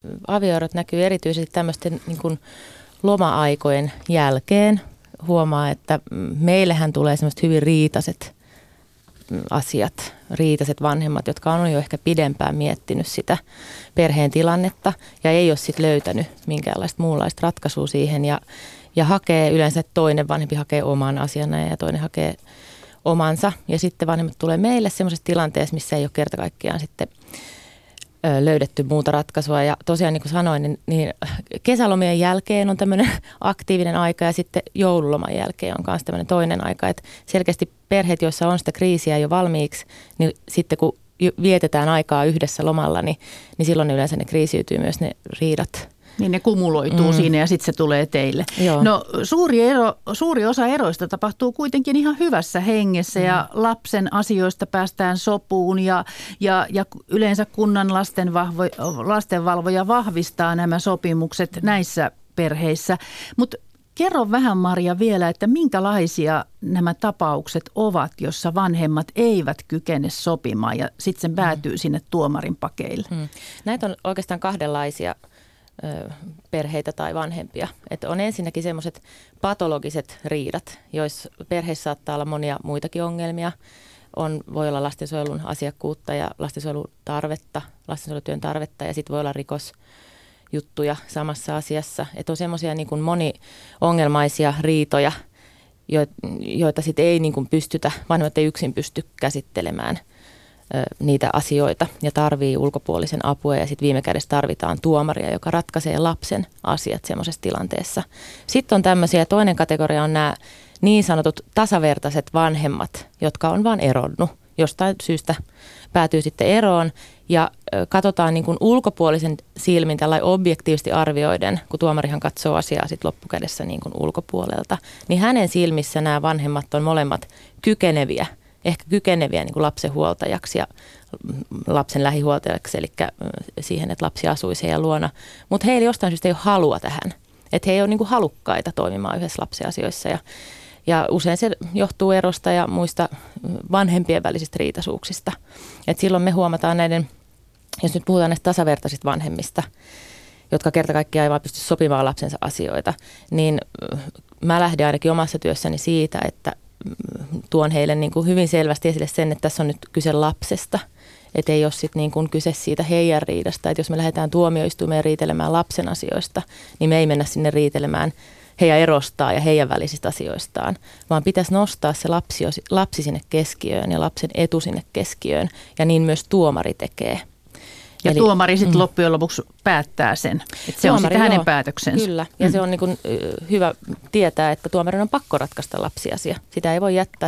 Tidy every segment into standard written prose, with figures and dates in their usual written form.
avioerot näkyy erityisesti tämmöisten niin kuin loma-aikojen jälkeen. Huomaa, että meillähän tulee semmoiset hyvin riitaiset asiat, riitaiset vanhemmat, jotka on jo ehkä pidempään miettinyt sitä perheen tilannetta ja ei ole sitten löytänyt minkäänlaista muunlaista ratkaisua siihen ja hakee yleensä toinen vanhempi hakee oman asiana ja toinen hakee omansa ja sitten vanhemmat tulee meille semmoisessa tilanteessa, missä ei ole kerta kaikkiaan sitten löydetty muuta ratkaisua ja tosiaan niin kuin sanoin, niin kesälomien jälkeen on tämmöinen aktiivinen aika ja sitten joululoman jälkeen on myös tämmöinen toinen aika, että selkeästi perheet, joissa on sitä kriisiä jo valmiiksi, niin sitten kun vietetään aikaa yhdessä lomalla, niin silloin yleensä ne kriisiytyy myös ne riidat. Niin ne kumuloituu siinä ja sitten se tulee teille. Joo. No suuri osa eroista tapahtuu kuitenkin ihan hyvässä hengessä ja lapsen asioista päästään sopuun ja yleensä kunnan lastenvalvoja vahvistaa nämä sopimukset näissä perheissä. Mutta kerro vähän, Maria, vielä, että minkälaisia nämä tapaukset ovat, jossa vanhemmat eivät kykene sopimaan ja sitten se päätyy sinne tuomarin pakeille. Näitä on oikeastaan kahdenlaisia perheitä tai vanhempia. Että on ensinnäkin semmoiset patologiset riidat, joissa perheissä saattaa olla monia muitakin ongelmia. Voi olla lastensuojelun asiakkuutta ja lastensuojelutyön tarvetta ja sitten voi olla rikosjuttuja samassa asiassa. Että on semmoisia niin kuin moniongelmaisia riitoja, joita sitten ei niin kuin vanhemmat ei yksin pysty käsittelemään niitä asioita ja tarvii ulkopuolisen apua ja sitten viime kädessä tarvitaan tuomaria, joka ratkaisee lapsen asiat semmoisessa tilanteessa. Sitten on tämmöisiä, toinen kategoria on nämä niin sanotut tasavertaiset vanhemmat, jotka on vaan eronnut. Jostain syystä päätyy sitten eroon ja katsotaan niin kuin ulkopuolisen silmin tällainen objektiivisesti arvioiden, kun tuomarihan katsoo asiaa sitten loppukädessä niin kuin ulkopuolelta, niin hänen silmissä nämä vanhemmat on molemmat kykeneviä niin kuin lapsen huoltajaksi ja lapsen lähihuoltajaksi, eli siihen, että lapsi asuisi heidän luona. Mutta heillä jostain syystä ei ole halua tähän, että he ei ole niin kuin halukkaita toimimaan yhdessä lapsen asioissa. Ja usein se johtuu erosta ja muista vanhempien välisistä riitaisuuksista. Et silloin me huomataan näiden, jos nyt puhutaan näistä tasavertaisista vanhemmista, jotka kerta kaikkiaan ei vaan pysty sopimaan lapsensa asioita, niin mä lähden ainakin omassa työssäni siitä, että tuon heille niin kuin hyvin selvästi esille sen, että tässä on nyt kyse lapsesta, että ei ole sitten niin kuin kyse siitä heidän riidasta, että jos me lähdetään tuomioistuimeen riitelemään lapsen asioista, niin me ei mennä sinne riitelemään heidän erostaan ja heidän välisistä asioistaan, vaan pitäisi nostaa se lapsi sinne keskiöön ja lapsen etu sinne keskiöön ja niin myös tuomari tekee. Ja eli, tuomari sitten loppujen lopuksi päättää sen, että se on sitten hänen päätöksensä. Kyllä, ja se on niin kuin hyvä tietää, että tuomarin on pakko ratkaista lapsiasia. Sitä ei voi jättää,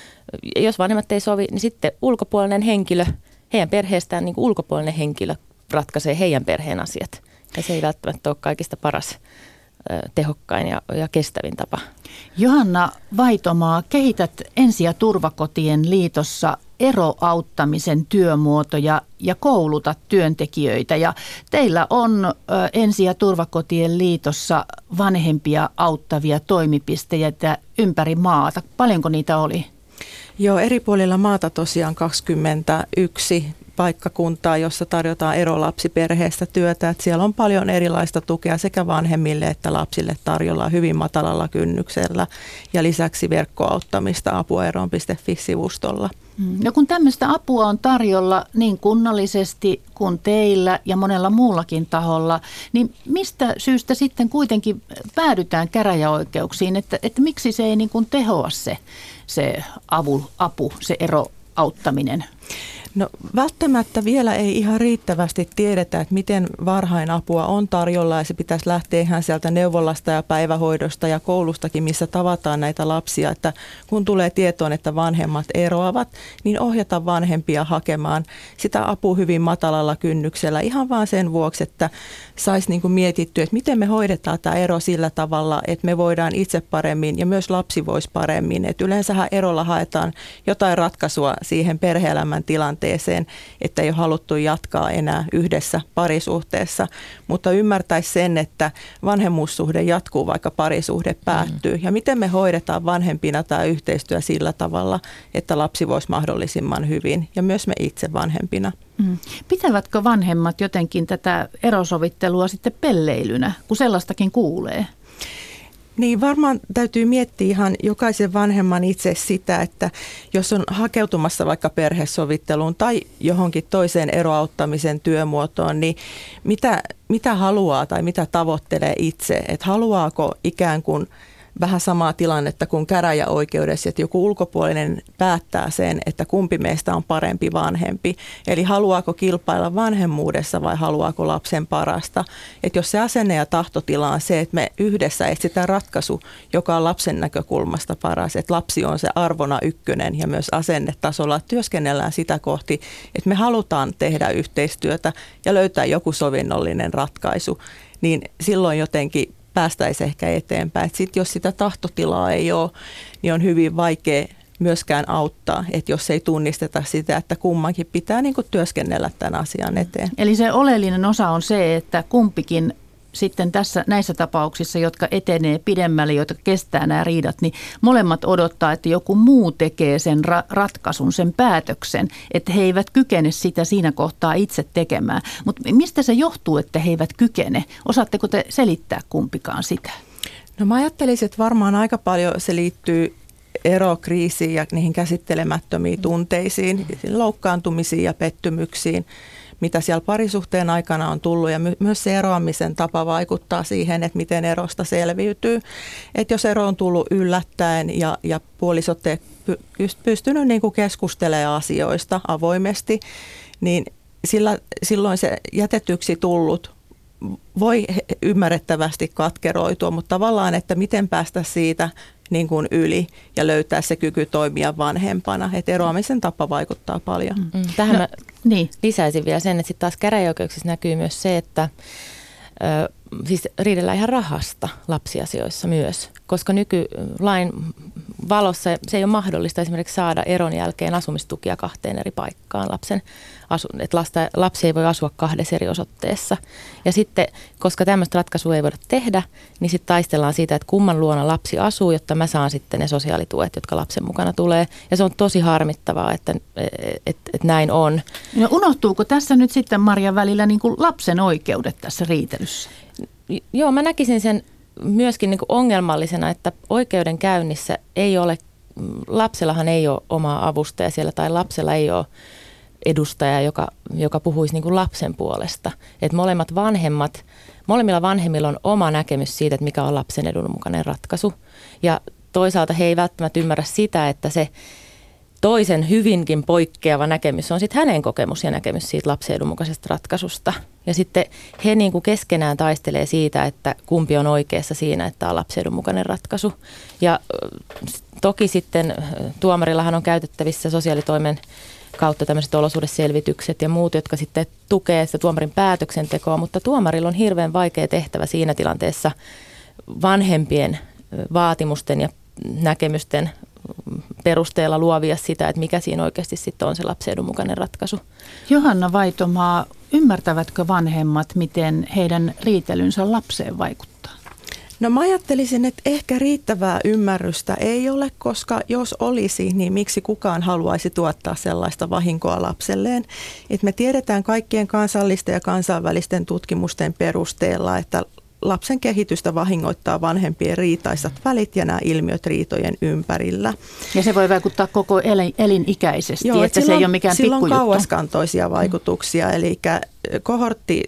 jos vanhemmat ei sovi, niin sitten ulkopuolinen henkilö, heidän perheestään niin kuin ulkopuolinen henkilö ratkaisee heidän perheen asiat. Ja se ei välttämättä ole kaikista paras, tehokkain ja kestävin tapa. Johanna Vaitomaa, kehität Ensi- ja turvakotien liitossa eroauttamisen työmuotoja ja koulutat työntekijöitä. Ja teillä on Ensi- ja turvakotien liitossa vanhempia auttavia toimipisteitä ympäri maata. Paljonko niitä oli? Joo, eri puolilla maata tosiaan 21 paikkakuntaa, jossa tarjotaan erolapsiperheestä työtä. Että siellä on paljon erilaista tukea sekä vanhemmille että lapsille tarjolla hyvin matalalla kynnyksellä ja lisäksi verkkoauttamista apueroon.fi-sivustolla. No kun tämmöistä apua on tarjolla niin kunnallisesti kuin teillä ja monella muullakin taholla, niin mistä syystä sitten kuitenkin päädytään käräjäoikeuksiin, että miksi se ei niin kuin tehoa se apu, se eroauttaminen? No välttämättä vielä ei ihan riittävästi tiedetä, että miten varhain apua on tarjolla ja se pitäisi lähteä ihan sieltä neuvolasta ja päivähoidosta ja koulustakin, missä tavataan näitä lapsia, että kun tulee tietoon, että vanhemmat eroavat, niin ohjata vanhempia hakemaan sitä apua hyvin matalalla kynnyksellä ihan vaan sen vuoksi, että saisi niin kuin mietittyä, että miten me hoidetaan tämä ero sillä tavalla, että me voidaan itse paremmin ja myös lapsi voisi paremmin. Että yleensähän erolla haetaan jotain ratkaisua siihen perhe-elämän elämäntilanteeseen, että ei ole haluttu jatkaa enää yhdessä parisuhteessa, mutta ymmärtäisi sen, että vanhemmuussuhde jatkuu, vaikka parisuhde päättyy. Ja miten me hoidetaan vanhempina tämä yhteistyö sillä tavalla, että lapsi voisi mahdollisimman hyvin ja myös me itse vanhempina. Pitävätkö vanhemmat jotenkin tätä erosovittelua sitten pelleilynä, kun sellaistakin kuulee? Niin varmaan täytyy miettiä ihan jokaisen vanhemman itse sitä, että jos on hakeutumassa vaikka perhesovitteluun tai johonkin toiseen eroauttamisen työmuotoon, niin mitä haluaa tai mitä tavoittelee itse? Että haluaako ikään kuin vähän samaa tilannetta kuin käräjäoikeudessa, että joku ulkopuolinen päättää sen, että kumpi meistä on parempi vanhempi. Eli haluaako kilpailla vanhemmuudessa vai haluaako lapsen parasta. Että jos se asenne ja tahtotila on se, että me yhdessä etsitään ratkaisu, joka on lapsen näkökulmasta paras, että lapsi on se arvona ykkönen ja myös asennetasolla työskennellään sitä kohti, että me halutaan tehdä yhteistyötä ja löytää joku sovinnollinen ratkaisu, niin silloin jotenkin päästäisiin ehkä eteenpäin. Sitten jos sitä tahtotilaa ei ole, niin on hyvin vaikea myöskään auttaa, että jos ei tunnisteta sitä, että kummankin pitää niin kuin työskennellä tämän asian eteen. Eli se oleellinen osa on se, että kumpikin sitten näissä tapauksissa, jotka etenee pidemmälle, jotka kestää nämä riidat, niin molemmat odottaa, että joku muu tekee sen ratkaisun, sen päätöksen, että he eivät kykene sitä siinä kohtaa itse tekemään. Mutta mistä se johtuu, että he eivät kykene? Osaatteko te selittää kumpikaan sitä? No mä ajattelisin, että varmaan aika paljon se liittyy erokriisiin ja niihin käsittelemättömiin tunteisiin, loukkaantumisiin ja pettymyksiin, mitä siellä parisuhteen aikana on tullut, ja myös se eroamisen tapa vaikuttaa siihen, että miten erosta selviytyy. Että jos ero on tullut yllättäen ja puolisot ei pystynyt niin kuin keskustelemaan asioista avoimesti, niin silloin se jätetyksi tullut voi ymmärrettävästi katkeroitua, mutta tavallaan, että miten päästä siitä niin kuin yli ja löytää se kyky toimia vanhempana. Että eroamisen tapa vaikuttaa paljon. Tähän mä lisäisin vielä sen, että sitten taas käräjäoikeuksissa näkyy myös se, että siis riidellään ihan rahasta lapsiasioissa myös, koska nykylain valossa se ei ole mahdollista esimerkiksi saada eron jälkeen asumistukia 2 eri paikkaan. Että lapsi ei voi asua 2 eri osoitteessa. Ja sitten, koska tämmöistä ratkaisua ei voida tehdä, niin sitten taistellaan siitä, että kumman luona lapsi asuu, jotta mä saan sitten ne sosiaalituet, jotka lapsen mukana tulee. Ja se on tosi harmittavaa, että näin on. No unohtuuko tässä nyt sitten, Marja, välillä niin kuin lapsen oikeudet tässä riitelyssä? Joo, mä näkisin sen myöskin niin kuin ongelmallisena, että oikeudenkäynnissä lapsellahan ei ole omaa avustajaa siellä tai lapsella ei ole edustaja, joka puhuisi niin kuin lapsen puolesta. Että molemmilla vanhemmilla on oma näkemys siitä, että mikä on lapsen edun mukainen ratkaisu. Ja toisaalta he ei välttämättä ymmärrä sitä, että se toisen hyvinkin poikkeava näkemys on sitten hänen kokemus ja näkemys siitä lapsen edun mukaisesta ratkaisusta. Ja sitten he niin kuin keskenään taistelee siitä, että kumpi on oikeassa siinä, että on lapsen edun mukainen ratkaisu. Ja toki sitten tuomarillahan on käytettävissä sosiaalitoimen kautta tämmöiset olosuhdeselvitykset ja muut, jotka sitten tukee sitä tuomarin päätöksentekoa, mutta tuomarilla on hirveän vaikea tehtävä siinä tilanteessa vanhempien vaatimusten ja näkemysten perusteella luovia sitä, että mikä siinä oikeasti sitten on se lapsen edun mukainen ratkaisu. Johanna Vaitomaa, ymmärtävätkö vanhemmat, miten heidän riitelynsä lapseen vaikuttaa? No mä ajattelisin, että ehkä riittävää ymmärrystä ei ole, koska jos olisi, niin miksi kukaan haluaisi tuottaa sellaista vahinkoa lapselleen. Et me tiedetään kaikkien kansallisten ja kansainvälisten tutkimusten perusteella, että lapsen kehitystä vahingoittaa vanhempien riitaisat välit ja nämä ilmiöt riitojen ympärillä. Ja se voi vaikuttaa koko elinikäisesti, Joo, että se ei ole mikään pikkujuttu. Sillä on kauaskantoisia vaikutuksia, eli kohortti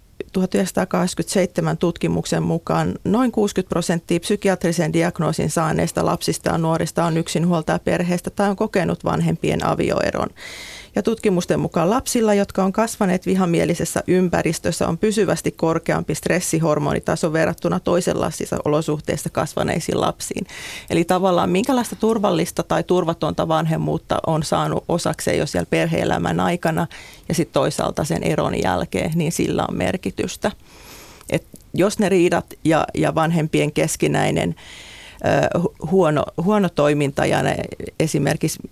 1987 tutkimuksen mukaan noin 60% psykiatrisen diagnoosin saaneista lapsista ja nuorista on yksinhuoltajaperheestä tai on kokenut vanhempien avioeron. Ja tutkimusten mukaan lapsilla, jotka on kasvaneet vihamielisessä ympäristössä, on pysyvästi korkeampi stressihormonitaso verrattuna toisenlaisissa olosuhteissa kasvaneisiin lapsiin. Eli tavallaan minkälaista turvallista tai turvatonta vanhemmuutta on saanut osakseen jo siellä perhe-elämän aikana ja sitten toisaalta sen eron jälkeen, niin sillä on merkitystä. Et jos ne riidat ja vanhempien keskinäinen huono toiminta ja ne esimerkiksi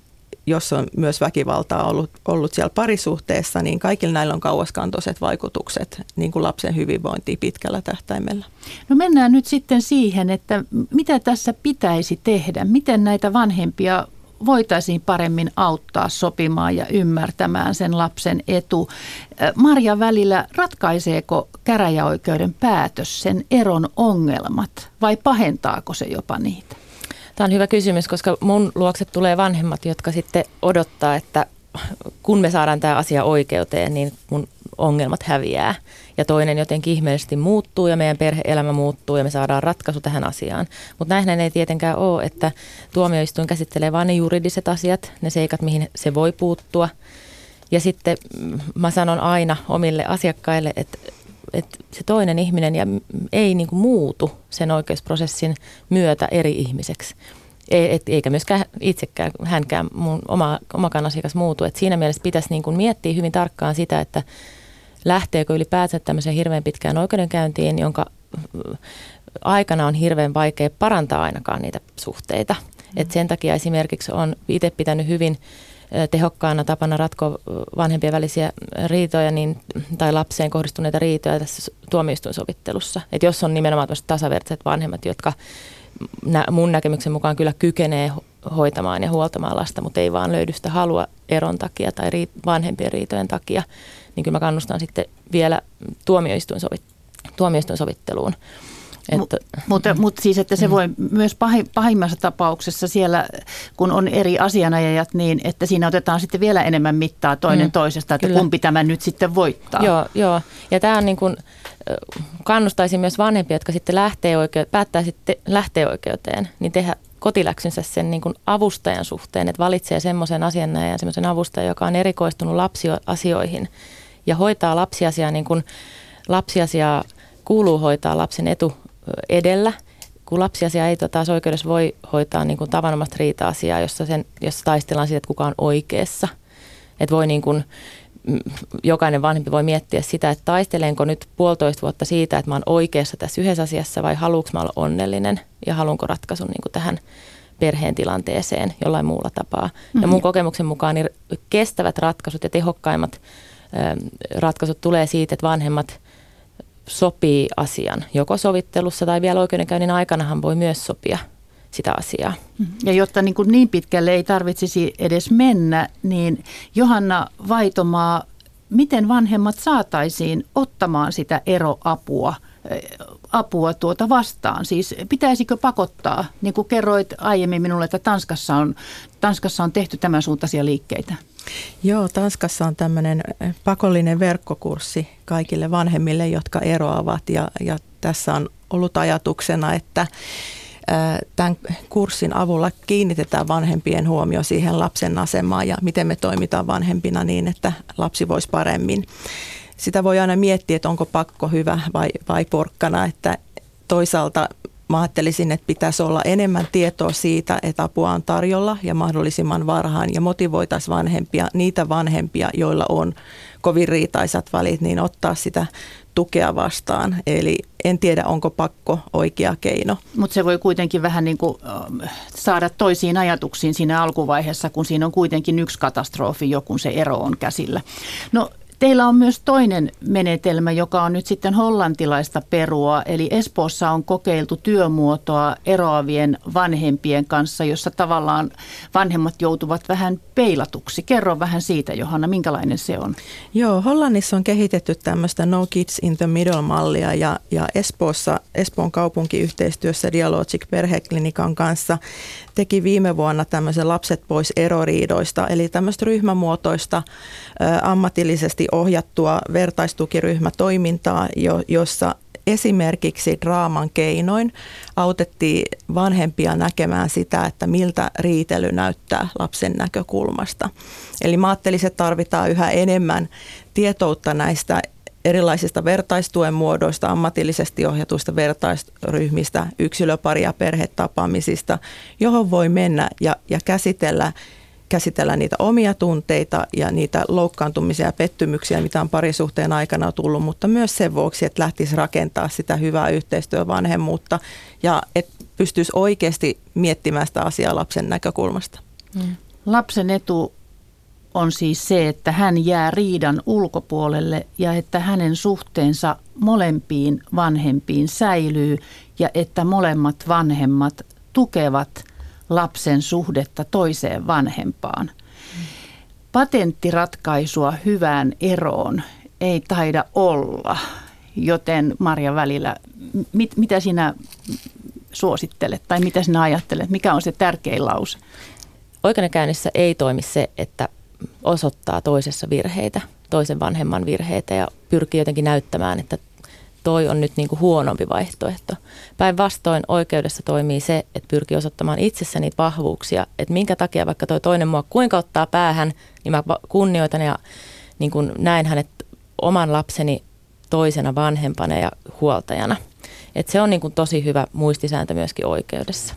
jos on myös väkivaltaa ollut siellä parisuhteessa, niin kaikilla näillä on kauaskantoiset vaikutukset niin kuin lapsen hyvinvointiin pitkällä tähtäimellä. No mennään nyt sitten siihen, että mitä tässä pitäisi tehdä, miten näitä vanhempia voitaisiin paremmin auttaa sopimaan ja ymmärtämään sen lapsen etu. Marja Välillä, ratkaiseeko käräjäoikeuden päätös sen eron ongelmat vai pahentaako se jopa niitä? Tämä on hyvä kysymys, koska mun luokse tulee vanhemmat, jotka sitten odottaa, että kun me saadaan tämä asia oikeuteen, niin mun ongelmat häviää. Ja toinen jotenkin ihmeellisesti muuttuu ja meidän perhe-elämä muuttuu ja me saadaan ratkaisu tähän asiaan. Mutta näinhän ei tietenkään ole, että tuomioistuin käsittelee vain ne juridiset asiat, ne seikat, mihin se voi puuttua. Ja sitten mä sanon aina omille asiakkaille, että se toinen ihminen ei niin kuin muutu sen oikeusprosessin myötä eri ihmiseksi. Eikä myöskään itsekään, hänkään, mun omakaan asiakas muutu. Et siinä mielessä pitäisi niin kuin miettiä hyvin tarkkaan sitä, että lähteekö ylipäätään tämmöiseen hirveän pitkään oikeudenkäyntiin, jonka aikana on hirveän vaikea parantaa ainakaan niitä suhteita. Et sen takia esimerkiksi on itse pitänyt hyvin tehokkaana tapana ratkoa vanhempien välisiä riitoja tai lapseen kohdistuneita riitoja tässä tuomioistuinsovittelussa. Et jos on nimenomaan tasavertaiset vanhemmat, jotka mun näkemyksen mukaan kyllä kykenee hoitamaan ja huoltamaan lasta, mutta ei vaan löydy sitä halua eron takia tai vanhempien riitojen takia, niin kyllä mä kannustan sitten vielä tuomioistuinsovitteluun. Mutta siis, että se voi myös pahimmassa tapauksessa siellä, kun on eri asianajajat, niin että siinä otetaan sitten vielä enemmän mittaa toinen toisesta, että kumpi tämä nyt sitten voittaa. Joo. Ja tämä on niin kuin, kannustaisin myös vanhempia, jotka sitten päättää sitten lähteä oikeuteen, niin tehdä kotiläksynsä sen niin kuin avustajan suhteen, että valitsee semmoisen asianajajan, semmoisen avustajan, joka on erikoistunut lapsiasioihin ja hoitaa lapsiasiaa niin kuin lapsiasiaa kuuluu hoitaa lapsen etu edellä, kun lapsiasia ei taas oikeudessa voi hoitaa niin kuin tavanomaista riita-asiaa, jossa taistellaan siitä, että kuka on oikeassa. Että voi niin kuin, jokainen vanhempi voi miettiä sitä, että taistelenko nyt 1,5 vuotta siitä, että mä oon oikeassa tässä yhdessä asiassa vai haluanko mä olla onnellinen ja haluanko ratkaisun niin kuin tähän perheen tilanteeseen jollain muulla tapaa. Ja mun kokemuksen mukaan niin kestävät ratkaisut ja tehokkaimmat ratkaisut tulee siitä, että vanhemmat sopii asian. Joko sovittelussa tai vielä oikeudenkäynnin aikanahan voi myös sopia sitä asiaa. Ja jotta niin pitkälle ei tarvitsisi edes mennä, niin Johanna Vaitomaa, miten vanhemmat saataisiin ottamaan sitä eroapua vastaan? Siis pitäisikö pakottaa, niin kuin kerroit aiemmin minulle, että Tanskassa on tehty tämän suuntaisia liikkeitä? Joo, Tanskassa on tämmöinen pakollinen verkkokurssi kaikille vanhemmille, jotka eroavat ja tässä on ollut ajatuksena, että tämän kurssin avulla kiinnitetään vanhempien huomio siihen lapsen asemaan ja miten me toimitaan vanhempina niin, että lapsi voisi paremmin. Sitä voi aina miettiä, että onko pakko hyvä vai porkkana, että toisaalta mä ajattelisin, että pitäisi olla enemmän tietoa siitä, että apua on tarjolla ja mahdollisimman varhain ja motivoitaisiin niitä vanhempia, joilla on kovin riitaisat välit, niin ottaa sitä tukea vastaan. Eli en tiedä, onko pakko oikea keino. Mutta se voi kuitenkin vähän niin kuin saada toisiin ajatuksiin siinä alkuvaiheessa, kun siinä on kuitenkin yksi katastrofi, kun se ero on käsillä. No, teillä on myös toinen menetelmä, joka on nyt sitten hollantilaista perua, eli Espoossa on kokeiltu työmuotoa eroavien vanhempien kanssa, jossa tavallaan vanhemmat joutuvat vähän peilatuksi. Kerro vähän siitä, Johanna, minkälainen se on? Joo, Hollannissa on kehitetty tämmöistä No Kids in the Middle-mallia ja Espoon kaupunki yhteistyössä Dialogic perheklinikan kanssa teki viime vuonna tämmöisen Lapset pois eroriidoista, eli tämmöistä ryhmämuotoista ammatillisesti ohjattua vertaistukiryhmätoimintaa, jossa esimerkiksi draaman keinoin autettiin vanhempia näkemään sitä, että miltä riitely näyttää lapsen näkökulmasta. Eli mä ajattelisin, että tarvitaan yhä enemmän tietoutta näistä erilaisista vertaistuen muodoista, ammatillisesti ohjatuista vertaisryhmistä, yksilöpari- ja perhetapaamisista, johon voi mennä ja käsitellä niitä omia tunteita ja niitä loukkaantumisia ja pettymyksiä, mitä on parisuhteen aikana tullut, mutta myös sen vuoksi, että lähtisi rakentaa sitä hyvää yhteistyövanhemmuutta ja että pystyisi oikeasti miettimään sitä asiaa lapsen näkökulmasta. Lapsen etu on siis se, että hän jää riidan ulkopuolelle ja että hänen suhteensa molempiin vanhempiin säilyy ja että molemmat vanhemmat tukevat lapsen suhdetta toiseen vanhempaan. Patenttiratkaisua hyvään eroon ei taida olla, joten Marja Välilä, mitä sinä suosittelet tai mitä sinä ajattelet? Mikä on se tärkein lause? Oikeudenkäynnissä ei toimi se, että osoittaa toisessa virheitä, toisen vanhemman virheitä ja pyrkii jotenkin näyttämään, että toi on nyt niin kuin huonompi vaihtoehto. Päinvastoin oikeudessa toimii se, että pyrkii osoittamaan itsessä niitä vahvuuksia, että minkä takia vaikka toi toinen mua kuinka ottaa päähän, niin mä kunnioitan ja niin kuin näen hänet oman lapseni toisena vanhempana ja huoltajana. Että se on niin kuin tosi hyvä muistisääntö myöskin oikeudessa.